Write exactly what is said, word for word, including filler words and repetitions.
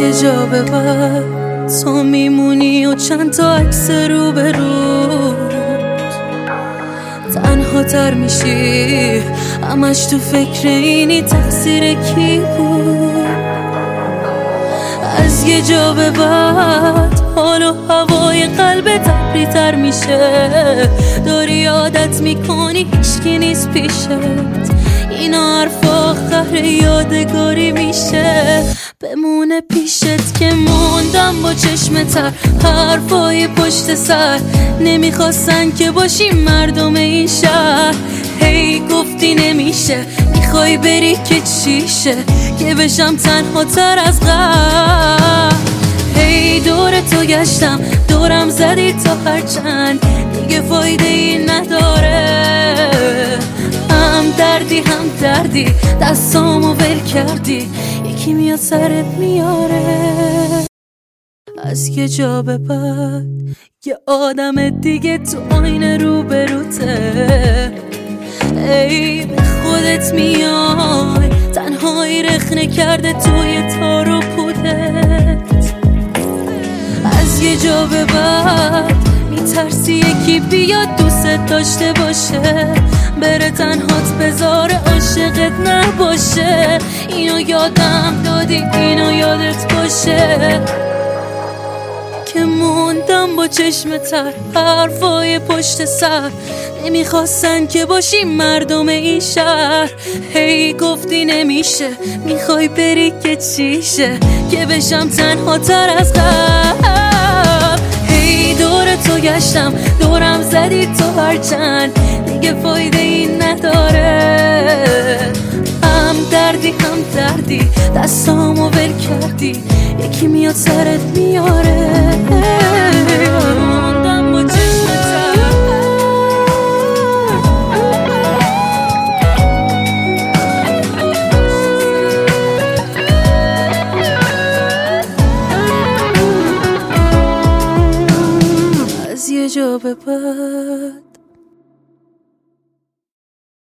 یه جا به بعد تو میمونی و چند تا عکس رو به رو تنها تر میشی، همش تو فکر اینی تقصیر کی بود. از یه جا به بعد حال و هوای قلبت ابری تر میشه، داری عادت میکنی هیچکی نیست پیشت، اینا حرف آخر یادگاری میشه، بمونه پیشت که موندم با چشم تر، حرفای پشت سر نمیخواستن که باشی مردم این شهر. هی hey, گفتی نمیشه، میخوای بری که چیشه، که بشم تنها تر از غم. هی hey, دور تو گشتم، دورم زدی تا هرچند دیگه فایده ای نداره، هم دردی هم دردی دستامو ول کردی، یکی میاد سرت میاره. از یه جا به بعد یه آدم دیگه تو آینه رو بروته، ای به خودت میای، تنهایی رخنه کرده توی تار و پودت. از یه جا به بعد میترسی یکی بیاد دوست داشته باشه، بره تنهات بذاره عاشقت نباشه. اینو یادم دادی، اینو یادت باشه که موندم با چشم تر، حرفای پشت سر نمیخواستن که باشی مردم این شهر. هی hey, گفتی نمیشه، میخوای بری که چیشه، که بشم تنها تر از غم. هی hey, دور تو گشتم، دورم زدی تو هرچند دیگه فایده این نداره، هم دردی هم دردی دستامو ول کردی، یکی میاد سرت میاره. موندم با چشم تر، از یه جا به بعد